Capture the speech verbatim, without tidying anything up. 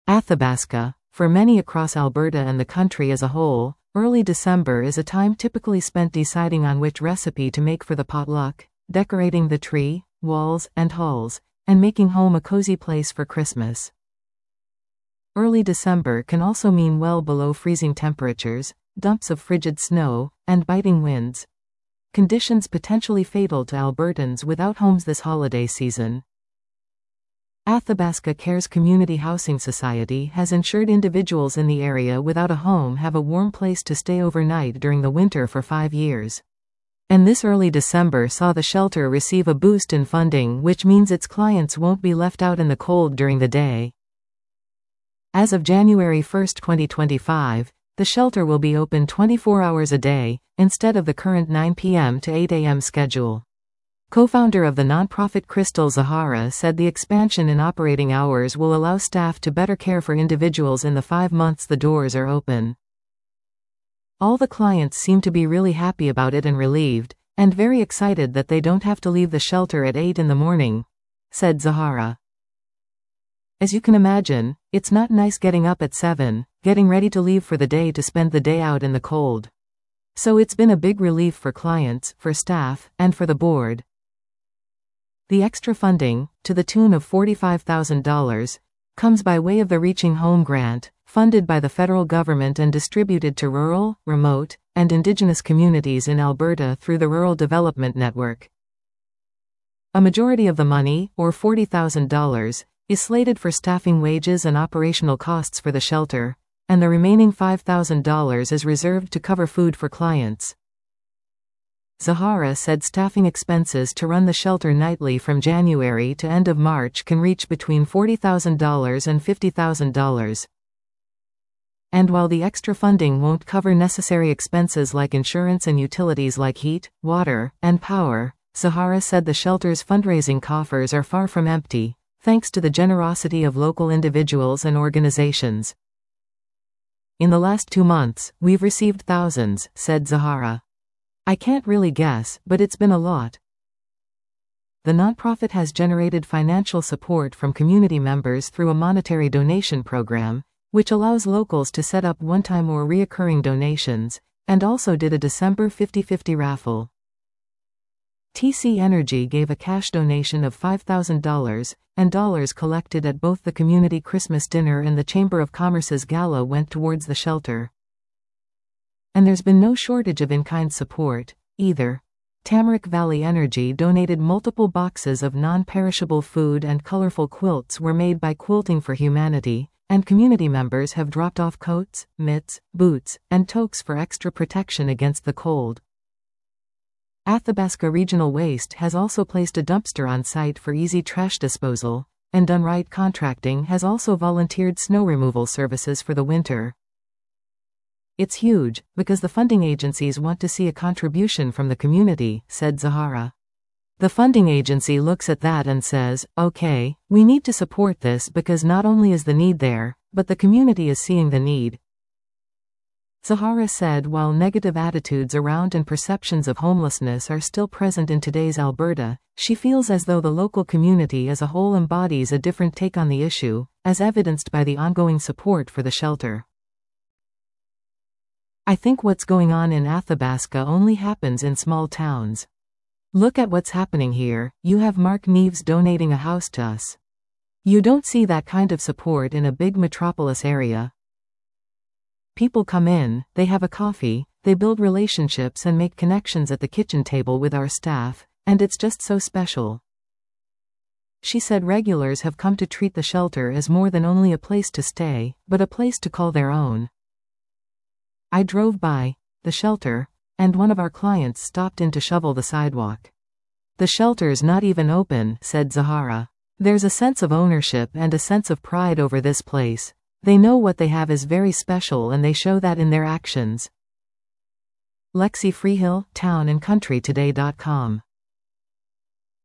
Athabasca. For many across Alberta and the country as a whole, early December is a time typically spent deciding on which recipe to make for the potluck, decorating the tree, walls, and halls, and making home a cozy place for Christmas. Early December can also mean well below freezing temperatures, dumps of frigid snow, and biting winds. Conditions potentially fatal to Albertans without homes this holiday season. Athabasca Cares Community Housing Society has ensured individuals in the area without a home have a warm place to stay overnight during the winter for five years. And this early December saw the shelter receive a boost in funding, which means its clients won't be left out in the cold during the day. As of January first, twenty twenty-five, the shelter will be open twenty-four hours a day, instead of the current nine p m to eight a m schedule. Co-founder of the nonprofit Crystal Zahara said the expansion in operating hours will allow staff to better care for individuals in the five months the doors are open. All the clients seem to be really happy about it and relieved, and very excited that they don't have to leave the shelter at eight in the morning, said Zahara. As you can imagine, it's not nice getting up at seven, getting ready to leave for the day to spend the day out in the cold. So it's been a big relief for clients, for staff, and for the board. The extra funding, to the tune of forty-five thousand dollars, comes by way of the Reaching Home Grant, funded by the federal government and distributed to rural, remote, and Indigenous communities in Alberta through the Rural Development Network. A majority of the money, or forty thousand dollars, is slated for staffing wages and operational costs for the shelter, and the remaining five thousand dollars is reserved to cover food for clients. Zahara said staffing expenses to run the shelter nightly from January to end of March can reach between forty thousand dollars and fifty thousand dollars. And while the extra funding won't cover necessary expenses like insurance and utilities like heat, water, and power, Zahara said the shelter's fundraising coffers are far from empty, thanks to the generosity of local individuals and organizations. In the last two months, we've received thousands, said Zahara. I can't really guess, but it's been a lot. The nonprofit has generated financial support from community members through a monetary donation program, which allows locals to set up one-time or reoccurring donations, and also did a December fifty fifty raffle. T C Energy gave a cash donation of five thousand dollars, and dollars collected at both the community Christmas dinner and the Chamber of Commerce's gala went towards the shelter. And there's been no shortage of in-kind support, either. Tamarack Valley Energy donated multiple boxes of non-perishable food, and colorful quilts were made by Quilting for Humanity, and community members have dropped off coats, mitts, boots, and toques for extra protection against the cold. Athabasca Regional Waste has also placed a dumpster on site for easy trash disposal, and Done Right Contracting has also volunteered snow removal services for the winter. It's huge, because the funding agencies want to see a contribution from the community, said Zahara. The funding agency looks at that and says, okay, we need to support this because not only is the need there, but the community is seeing the need. Zahara said while negative attitudes around and perceptions of homelessness are still present in today's Alberta, she feels as though the local community as a whole embodies a different take on the issue, as evidenced by the ongoing support for the shelter. I think what's going on in Athabasca only happens in small towns. Look at what's happening here. You have Mark Neves donating a house to us. You don't see that kind of support in a big metropolis area. People come in, they have a coffee, they build relationships and make connections at the kitchen table with our staff, and it's just so special. She said regulars have come to treat the shelter as more than only a place to stay, but a place to call their own. I drove by the shelter, and one of our clients stopped in to shovel the sidewalk. The shelter's not even open, said Zahara. There's a sense of ownership and a sense of pride over this place. They know what they have is very special and they show that in their actions. Lexi Freehill, town and country today dot com